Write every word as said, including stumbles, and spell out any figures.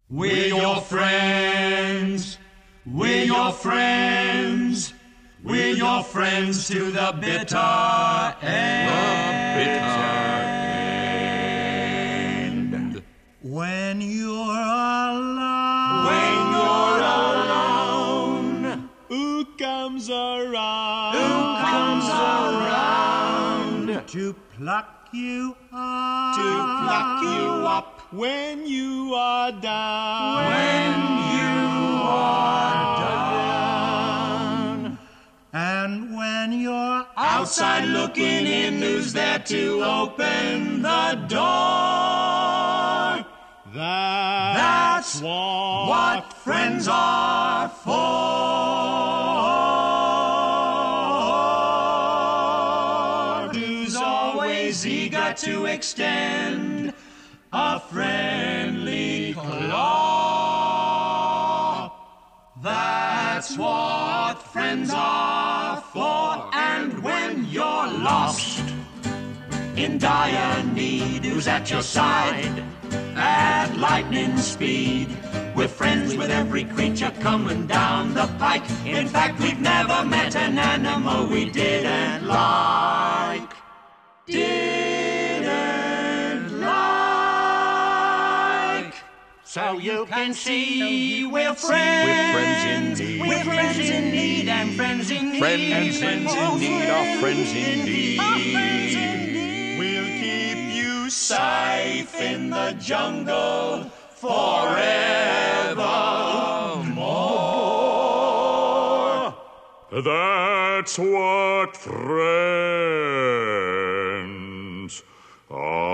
We're your friends, we're your friends, we're your friends to the bitter end. The bitter end. When you're alone, when you're alone, who comes around? Who comes around to pluck you up? To pluck you up when you are down? When you are down. And when you're outside looking in, who's there to open the door? That, That's what, what friends are for. Who's always eager to extend a friendly claw. That's what friends are for. And when you're lost, in dire need, who's at your side at lightning speed? We're friends with every creature coming down the pike. In fact, we've never met an animal we didn't like. Didn't like. So you can see we're friends. We're friends in need. We're friends in need and friends in need. Friends and friends in need are friends in need. we'll keep you Safe in the jungle forevermore. That's what friends are.